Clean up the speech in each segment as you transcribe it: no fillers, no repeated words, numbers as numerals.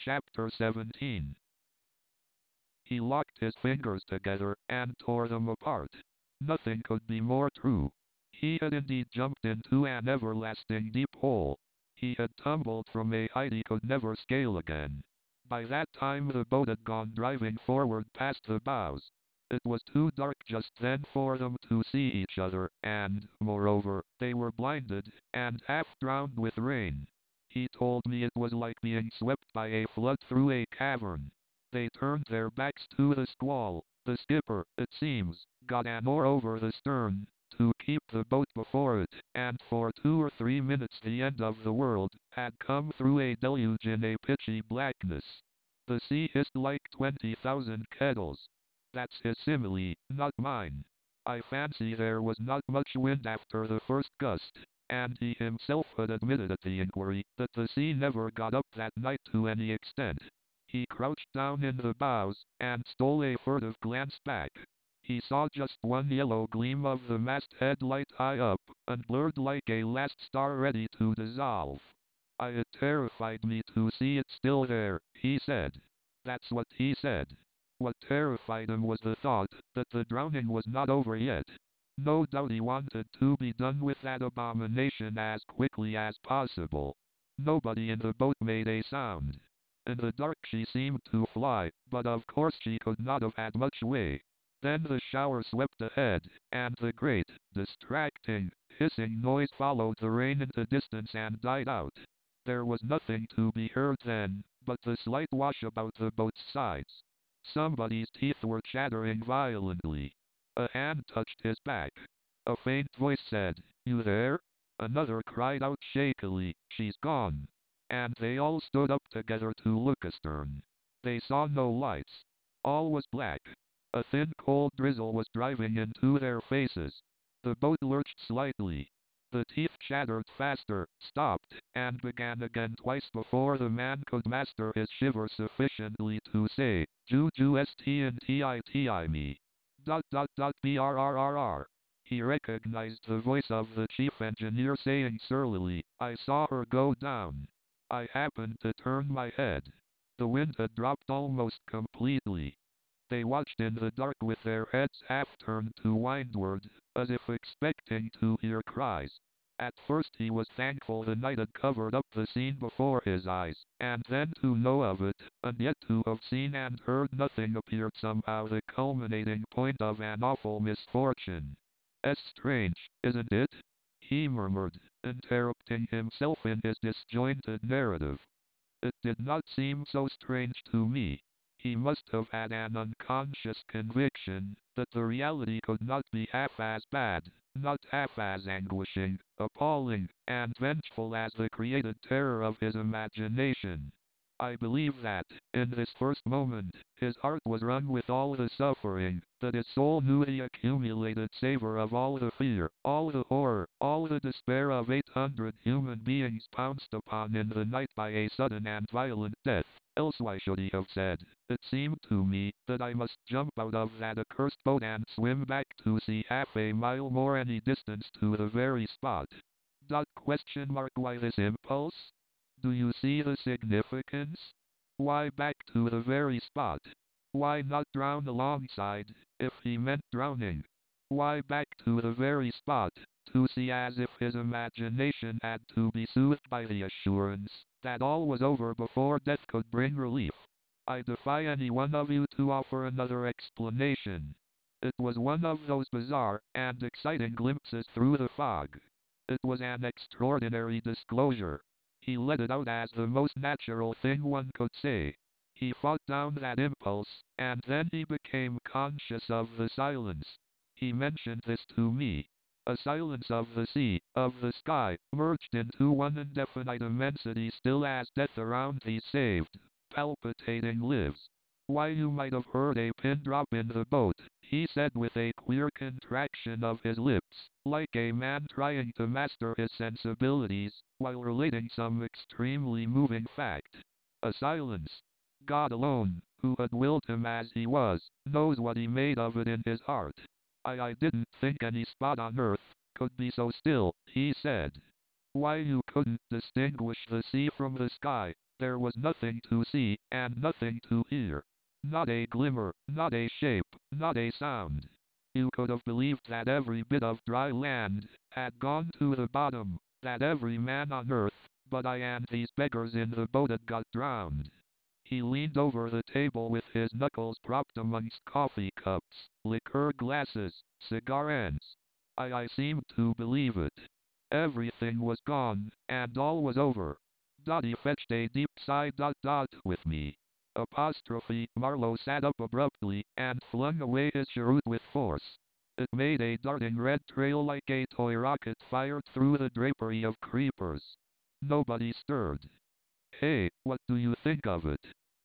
Chapter 17. He locked his fingers together and tore them apart. Nothing could be more true. He had indeed jumped into an everlasting deep hole. He had tumbled from a height he could never scale again. By that time the boat had gone driving forward past the bows. It was too dark just then for them to see each other, and, moreover, they were blinded, and half drowned with rain. He told me it was like being swept by a flood through a cavern. They turned their backs to the squall. The skipper, it seems, got an oar over the stern, to keep the boat before it, and for 2 or 3 minutes the end of the world had come through a deluge in a pitchy blackness. The sea hissed like 20,000 kettles. That's his simile, not mine. I fancy there was not much wind after the first gust, and he himself had admitted at the inquiry that the sea never got up that night to any extent. He crouched down in the bows, and stole a furtive glance back. He saw just one yellow gleam of the masthead light high up, and blurred like a last star ready to dissolve. It terrified me to see it still there, he said. That's what he said. What terrified him was the thought that the drowning was not over yet. No doubt he wanted to be done with that abomination as quickly as possible. Nobody in the boat made a sound. In the dark she seemed to fly, but of course she could not have had much way. Then the shower swept ahead, and the great, distracting, hissing noise followed the rain into distance and died out. There was nothing to be heard then, but the slight wash about the boat's sides. Somebody's teeth were chattering violently. A hand touched his back. A faint voice said, "You there?" Another cried out shakily, "She's gone." And they all stood up together to look astern. They saw no lights. All was black. A thin cold drizzle was driving into their faces. The boat lurched slightly. The teeth chattered faster, stopped, and began again twice before the man could master his shiver sufficiently to say, "Juju stntiti me. ... brrrr." He recognized the voice of the chief engineer saying surlily, "I saw her go down. I happened to turn my head." The wind had dropped almost completely. They watched in the dark with their heads half turned to windward, as if expecting to hear cries. At first he was thankful the night had covered up the scene before his eyes, and then to know of it, and yet to have seen and heard nothing appeared somehow the culminating point of an awful misfortune. "It's strange, isn't it?" he murmured, interrupting himself in his disjointed narrative. "It did not seem so strange to me." He must have had an unconscious conviction that the reality could not be half as bad, not half as anguishing, appalling, and vengeful as the created terror of his imagination. I believe that, in this first moment, his heart was wrung with all the suffering, that his soul knew the accumulated savor of all the fear, all the horror, all the despair of 800 human beings pounced upon in the night by a sudden and violent death. Else why should he have said, "It seemed to me that I must jump out of that accursed boat and swim back to sea half a mile more any distance to the very spot." Why this impulse? Do you see the significance? Why back to the very spot? Why not drown alongside, if he meant drowning? Why back to the very spot, to see as if his imagination had to be soothed by the assurance that all was over before death could bring relief? I defy any one of you to offer another explanation. It was one of those bizarre and exciting glimpses through the fog. It was an extraordinary disclosure. He let it out as the most natural thing one could say. He fought down that impulse, and then he became conscious of the silence. He mentioned this to me. A silence of the sea, of the sky, merged into one indefinite immensity still as death around these saved, palpitating lives. "Why, you might have heard a pin drop in the boat," he said with a queer contraction of his lips, like a man trying to master his sensibilities, while relating some extremely moving fact. A silence. God alone, who had willed him as he was, knows what he made of it in his heart. I didn't think any spot on earth could be so still," he said. "Why, you couldn't distinguish the sea from the sky. There was nothing to see, and nothing to hear. Not a glimmer, not a shape, not a sound. You could have believed that every bit of dry land had gone to the bottom, that every man on earth, but I and these beggars in the boat had got drowned. He leaned over the table with his knuckles propped amongst coffee cups, liqueur glasses, cigar ends. I seemed to believe it. Everything was gone, and all was over. Dotty fetched a deep sigh. With me. Apostrophe. Marlowe sat up abruptly, and flung away his cheroot with force. It made a darting red trail like a toy rocket fired through the drapery of creepers. Nobody stirred. Hey, what do you think of it?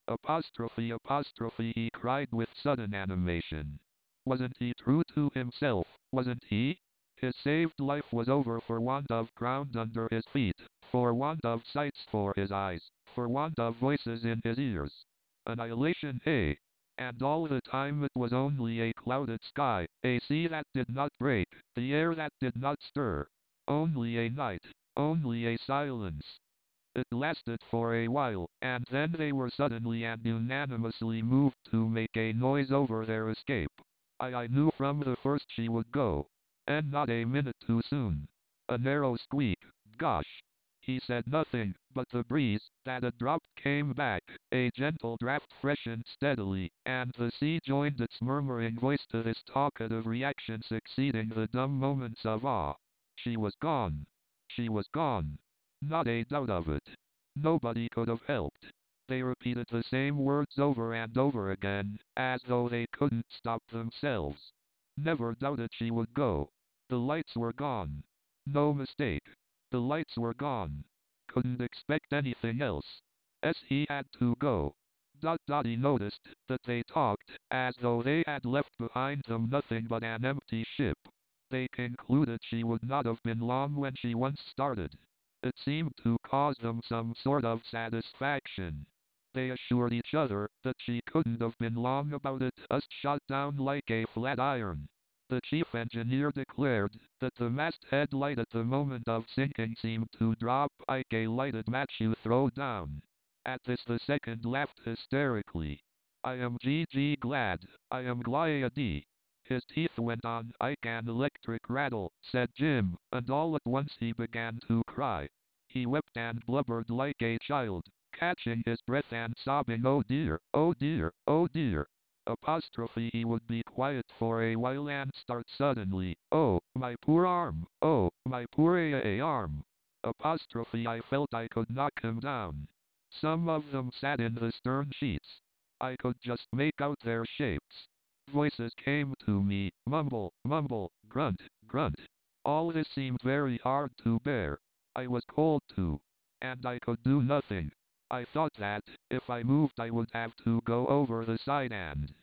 Apostrophe, he cried with sudden animation. Wasn't he true to himself, wasn't he? His saved life was over for want of ground under his feet, for want of sights for his eyes, for want of voices in his ears. Annihilation, hey? And all the time it was only a clouded sky, a sea that did not break, the air that did not stir. Only a night, only a silence. It lasted for a while, and then they were suddenly and unanimously moved to make a noise over their escape. I knew from the first she would go. And not a minute too soon. A narrow squeak. Gosh. He said nothing, but the breeze, that had dropped, came back. A gentle draft freshened steadily, and the sea joined its murmuring voice to this talkative reaction succeeding the dumb moments of awe. She was gone. She was gone. Not a doubt of it. Nobody could have helped. They repeated the same words over and over again, as though they couldn't stop themselves. Never doubted she would go. The lights were gone. No mistake. The lights were gone. Couldn't expect anything else. He had to go. Dotty noticed that they talked as though they had left behind them nothing but an empty ship. They concluded she would not have been long when she once started. It seemed to cause them some sort of satisfaction. They assured each other that she couldn't have been long about it, us shot down like a flat iron. The chief engineer declared that the masthead light at the moment of sinking seemed to drop like a lighted match you throw down. At this the second laughed hysterically. I am glad, I am glad. His teeth went on like an electric rattle, said Jim, and all at once he began to cry. He wept and blubbered like a child, catching his breath and sobbing, oh dear, oh dear, oh dear. Apostrophe, he would be quiet for a while and start suddenly, oh, my poor arm, oh, my poor arm. Apostrophe, I felt I could knock him down. Some of them sat in the stern sheets. I could just make out their shapes. Voices came to me, mumble, mumble, grunt, grunt. All this seemed very hard to bear. I was cold too. And I could do nothing. I thought that, if I moved I would have to go over the side and...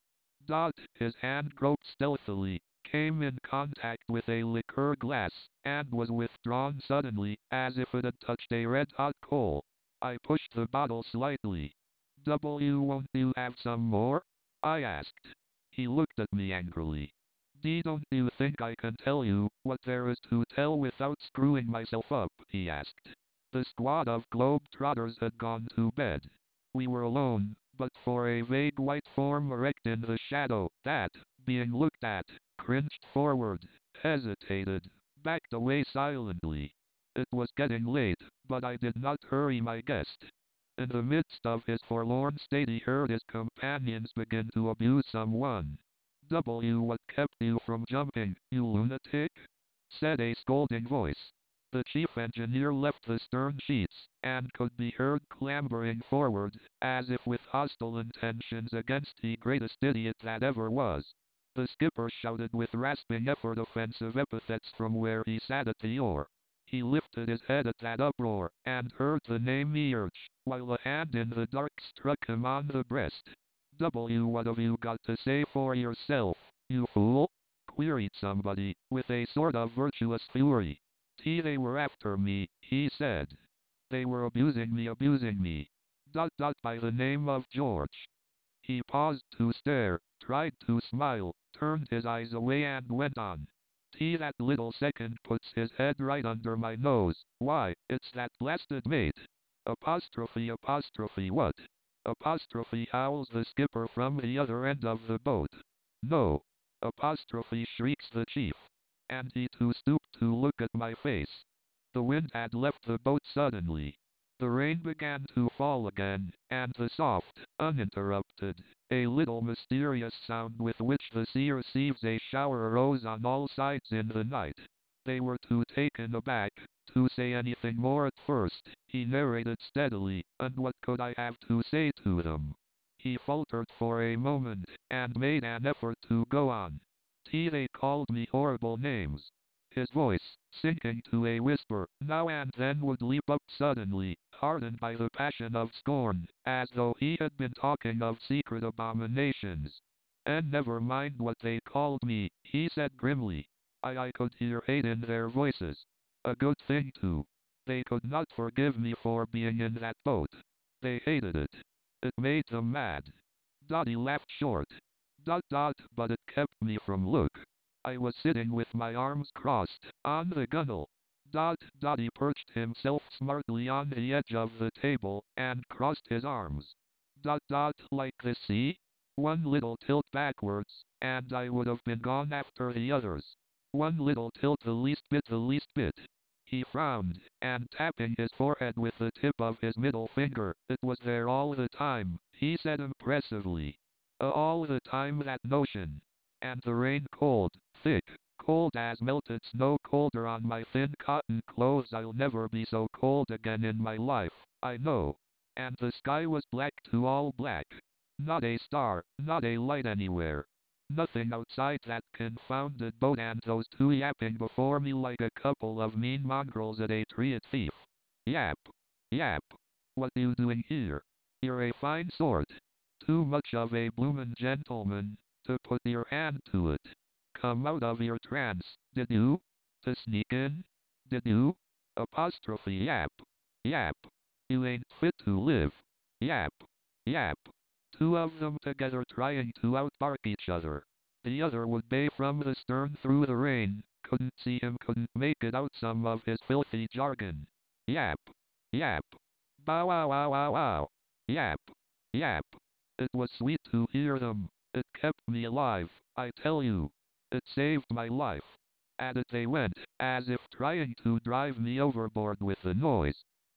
His hand groped stealthily, came in contact with a liqueur glass, and was withdrawn suddenly, as if it had touched a red-hot coal. I pushed the bottle slightly. Won't you have some more? I asked. He looked at me angrily. Don't you think I can tell you what there is to tell without screwing myself up? He asked. The squad of globe-trotters had gone to bed. We were alone, but for a vague white form erect in the shadow, that, being looked at, cringed forward, hesitated, backed away silently. It was getting late, but I did not hurry my guest. In the midst of his forlorn state he heard his companions begin to abuse someone. What kept you from jumping, you lunatic? Said a scolding voice. The chief engineer left the stern sheets, and could be heard clambering forward, as if with hostile intentions against the greatest idiot that ever was. The skipper shouted with rasping effort offensive epithets from where he sat at the oar. He lifted his head at that uproar, and heard the name Earch, while a hand in the dark struck him on the breast. What have you got to say for yourself, you fool? Queried somebody, with a sort of virtuous fury. They were after me, he said. They were abusing me. By the name of George. He paused to stare, tried to smile, turned his eyes away and went on. That little second puts his head right under my nose. Why, it's that blasted mate. Apostrophe what? Apostrophe howls the skipper from the other end of the boat. No. Apostrophe shrieks the chief. And he too stooped to look at my face. The wind had left the boat suddenly. The rain began to fall again, and the soft, uninterrupted, a little mysterious sound with which the sea receives a shower arose on all sides in the night. They were too taken aback to say anything more at first. He narrated steadily, and what could I have to say to them? He faltered for a moment, and made an effort to go on. They called me horrible names. His voice, sinking to a whisper, now and then would leap up suddenly, hardened by the passion of scorn, as though he had been talking of secret abominations. And never mind what they called me, he said grimly. I could hear hate in their voices. A good thing too. They could not forgive me for being in that boat. They hated it. It made them mad. Dotty laughed short. But it kept me from look. I was sitting with my arms crossed, on the gunwale. Dotty perched himself smartly on the edge of the table, and crossed his arms. Like this, see? One little tilt backwards, and I would have been gone after the others. One little tilt, the least bit. He frowned, and tapping his forehead with the tip of his middle finger, it was there all the time, he said impressively. All the time, that notion. And the rain cold, thick, cold as melted snow, colder on my thin cotton clothes. I'll never be so cold again in my life, I know. And the sky was black too, all black. Not a star, not a light anywhere. Nothing outside that confounded boat, and those two yapping before me like a couple of mean mongrels at a treat thief. Yap. Yap. What you doing here? You're a fine sort. Too much of a bloomin' gentleman to put your hand to it. Come out of your trance, did you? To sneak in? Did you? Apostrophe yap. Yap. You ain't fit to live. Yap. Yap. Two of them together trying to outbark each other. The other would bay from the stern through the rain, couldn't see him, couldn't make it out some of his filthy jargon. Yap. Yap. Bow wow wow wow wow. Yap. Yap. It was sweet to hear them. It kept me alive, I tell you. It saved my life. At it they went, as if trying to drive me overboard with the noise.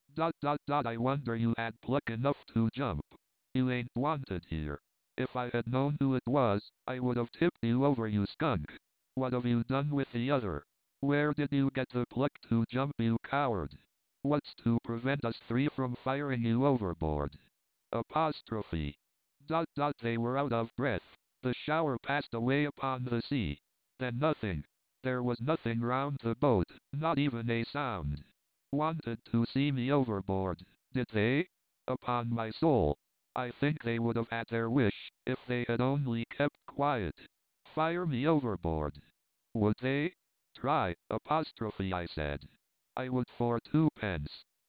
I wonder you had pluck enough to jump. You ain't wanted here. If I had known who it was, I would have tipped you over, you skunk. What have you done with the other? Where did you get the pluck to jump, you coward? What's to prevent us three from firing you overboard? Apostrophe. They were out of breath. The shower passed away upon the sea. Then nothing. There was nothing round the boat, not even a sound. Wanted to see me overboard, did they? Upon my soul, I think they would have had their wish, if they had only kept quiet. Fire me overboard. Would they? Try, apostrophe, I said. I would for 2 pence.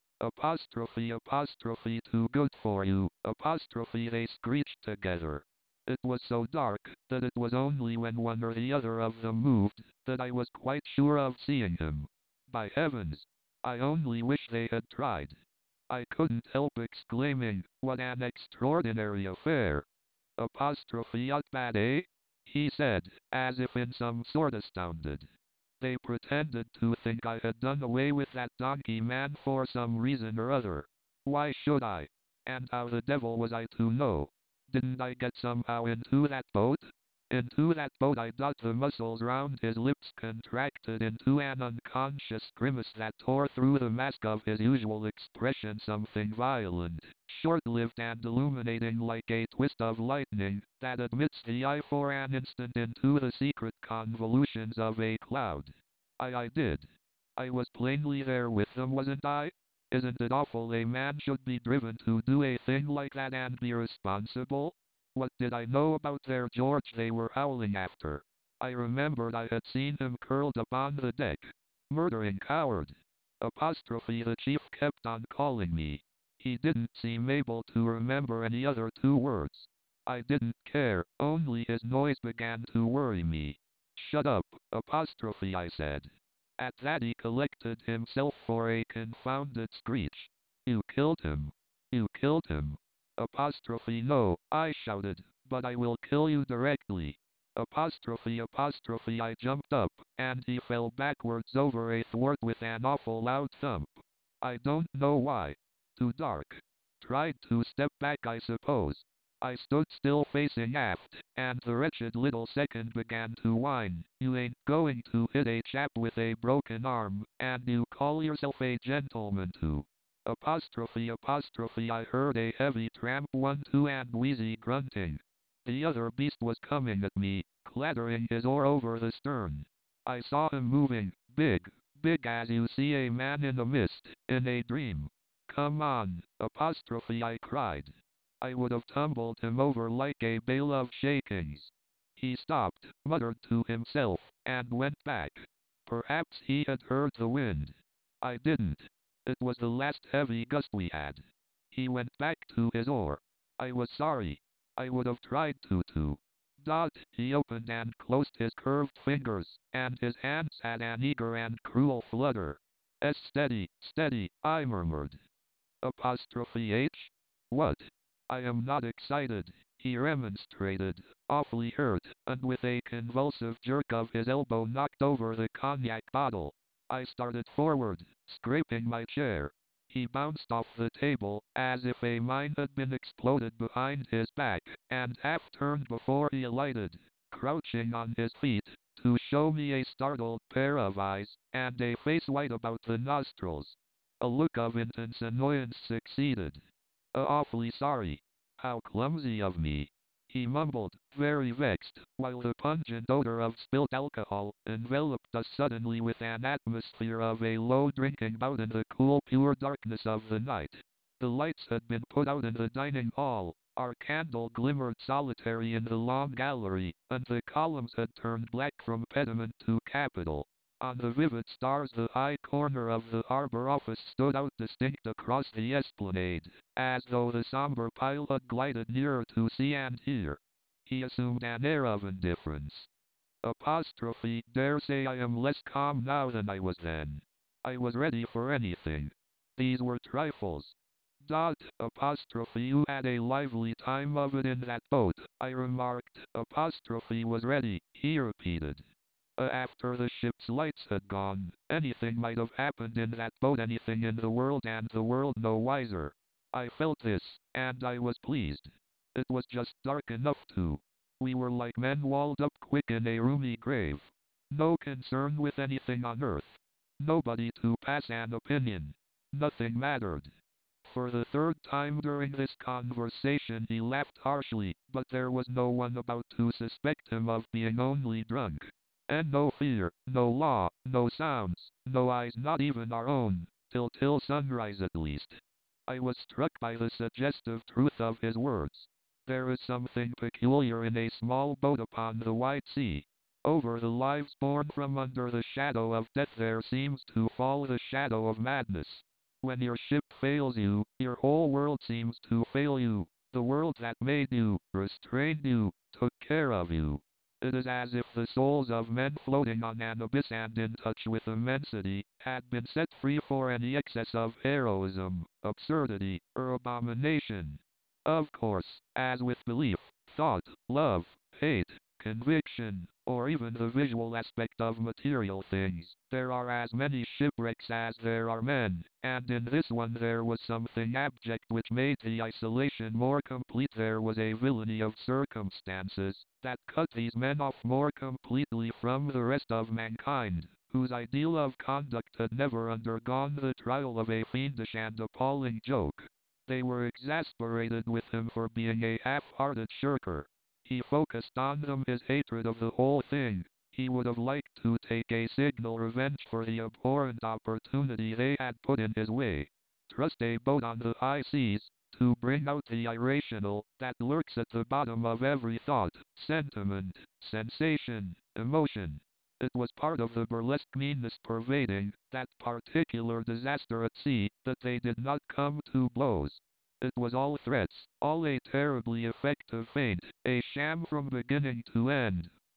Apostrophe, too good for you, apostrophe, they screeched together. It was so dark that it was only when one or the other of them moved that I was quite sure of seeing him. By heavens! I only wish they had tried. I couldn't help exclaiming, what an extraordinary affair. Apostrophe, not bad, eh? He said, as if in some sort astounded. They pretended to think I had done away with that donkey man for some reason or other. Why should I? And how the devil was I to know? Didn't I get somehow into that boat? Into that boat I got. The muscles round his lips contracted into an unconscious grimace that tore through the mask of his usual expression, something violent, short-lived and illuminating like a twist of lightning that admits the eye for an instant into the secret convolutions of a cloud. I did. I was plainly there with them, wasn't I? Isn't it awful a man should be driven to do a thing like that and be responsible? What did I know about their George they were howling after? I remembered I had seen him curled up on the deck. Murdering coward. Apostrophe, the chief kept on calling me. He didn't seem able to remember any other 2 words. I didn't care, only his noise began to worry me. Shut up, apostrophe, I said. At that he collected himself for a confounded screech. You killed him. You killed him. Apostrophe no, I shouted, but I will kill you directly. Apostrophe apostrophe I jumped up, and he fell backwards over a thwart with an awful loud thump. I don't know why. Too dark. Tried to step back I suppose. I stood still facing aft, and the wretched little second began to whine. You ain't going to hit a chap with a broken arm, and you call yourself a gentleman too. Apostrophe apostrophe I heard a heavy tramp 1-2 and wheezy grunting. The other beast was coming at me, clattering his oar over the stern. I saw him moving, big as you see a man in a mist, in a dream. Come on, apostrophe I cried. I would have tumbled him over like a bale of shakings. He stopped, muttered to himself, and went back. Perhaps he had heard the wind. I didn't. It was the last heavy gust we had. He went back to his oar. I was sorry. I would have tried to. He opened and closed his curved fingers, and his hands had an eager and cruel flutter. Steady, I murmured. Apostrophe H? What? I am not excited, he remonstrated, awfully hurt, and with a convulsive jerk of his elbow knocked over the cognac bottle. I started forward, scraping my chair. He bounced off the table, as if a mine had been exploded behind his back, and half turned before he alighted, crouching on his feet, to show me a startled pair of eyes, and a face white about the nostrils. A look of intense annoyance succeeded. Awfully sorry. How clumsy of me. He mumbled, very vexed, while the pungent odor of spilt alcohol enveloped us suddenly with an atmosphere of a low drinking bout in the cool pure darkness of the night. The lights had been put out in the dining hall, our candle glimmered solitary in the long gallery, and the columns had turned black from pediment to capital. On the vivid stars the high corner of the harbor office stood out distinct across the esplanade, as though the somber pile had glided nearer to see and hear. He assumed an air of indifference. Apostrophe, dare say I am less calm now than I was then. I was ready for anything. These were trifles. Apostrophe you had a lively time of it in that boat, I remarked. Apostrophe was ready, he repeated. After the ship's lights had gone, anything might have happened in that boat, anything in the world, and the world no wiser. I felt this, and I was pleased. It was just dark enough to. We were like men walled up quick in a roomy grave. No concern with anything on earth. Nobody to pass an opinion. Nothing mattered. For the third time during this conversation he laughed harshly, but there was no one about to suspect him of being only drunk. And no fear, no law, no sounds, no eyes, not even our own, till sunrise at least. I was struck by the suggestive truth of his words. There is something peculiar in a small boat upon the wide sea. Over the lives born from under the shadow of death there seems to fall the shadow of madness. When your ship fails you, your whole world seems to fail you. The world that made you, restrained you, took care of you. It is as if the souls of men floating on an abyss and in touch with immensity had been set free for any excess of heroism, absurdity, or abomination. Of course, as with belief, thought, love, hate, conviction, or even the visual aspect of material things, there are as many shipwrecks as there are men, and in this one there was something abject which made the isolation more complete. There was a villainy of circumstances that cut these men off more completely from the rest of mankind, whose ideal of conduct had never undergone the trial of a fiendish and appalling joke. They were exasperated with him for being a half-hearted shirker. He focused on them his hatred of the whole thing. He would have liked to take a signal revenge for the abhorrent opportunity they had put in his way. Trust a boat on the high seas, to bring out the irrational that lurks at the bottom of every thought, sentiment, sensation, emotion. It was part of the burlesque meanness pervading that particular disaster at sea that they did not come to blows. It was all threats, all a terribly effective feint, a sham from beginning to end.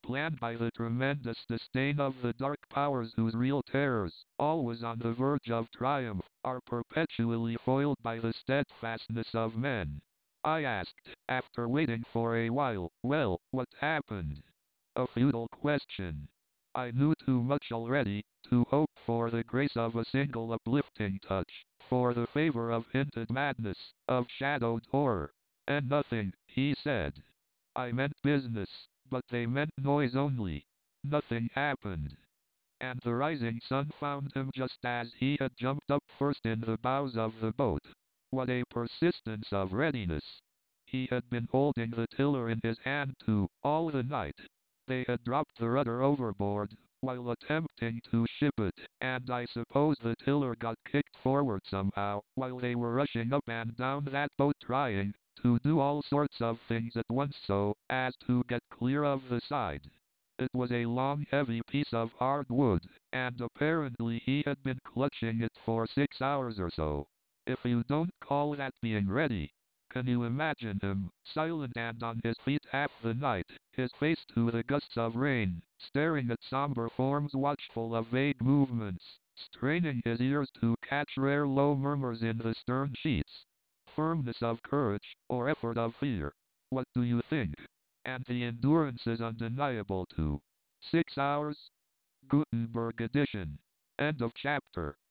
planned by the tremendous disdain of the dark powers whose real terrors, always on the verge of triumph, are perpetually foiled by the steadfastness of men. I asked, after waiting for a while, well, what happened? A futile question. I knew too much already to hope for the grace of a single uplifting touch, for the favor of hinted madness, of shadowed horror. And nothing, he said. I meant business, but they meant noise only. Nothing happened. And the rising sun found him just as he had jumped up first in the bows of the boat. What a persistence of readiness! He had been holding the tiller in his hand too, all the night. They had dropped the rudder overboard, while attempting to ship it, and I suppose the tiller got kicked forward somehow, while they were rushing up and down that boat trying to do all sorts of things at once so as to get clear of the side. It was a long heavy piece of hard wood, and apparently he had been clutching it for 6 hours or so. If you don't call that being ready. Can you imagine him, silent and on his feet half the night, his face to the gusts of rain, staring at somber forms watchful of vague movements, straining his ears to catch rare low murmurs in the stern sheets? Firmness of courage, or effort of fear? What do you think? And the endurance is undeniable too. 6 hours? Gutenberg edition. End of chapter.